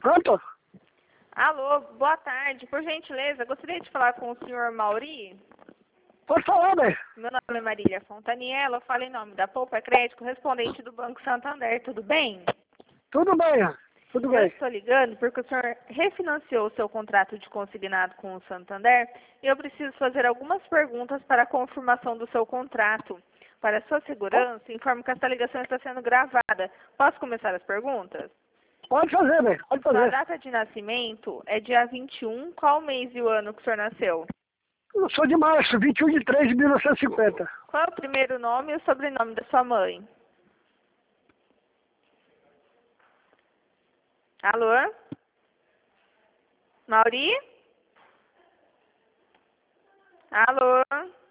Pronto? Alô, boa tarde. Por gentileza, gostaria de falar com o senhor Mauri. Pode falar, né? Meu nome é Marília Fontaniello, eu falo em nome da Poupa Crédito, correspondente do Banco Santander, tudo bem? Tudo bem, tudo Eu bem. estou ligando porque o senhor refinanciou o seu contrato de consignado com o Santander e eu preciso fazer algumas perguntas para a confirmação do seu contrato. Para sua segurança, informo que essa ligação está sendo gravada. Posso começar as perguntas? Pode fazer, né? Pode Sua fazer. data de nascimento é dia 21. Qual mês e o ano que o senhor nasceu? Eu sou de março, 21 de 3 de 1950. Qual é o primeiro nome e o sobrenome da sua mãe? Alô? Mauri? Alô?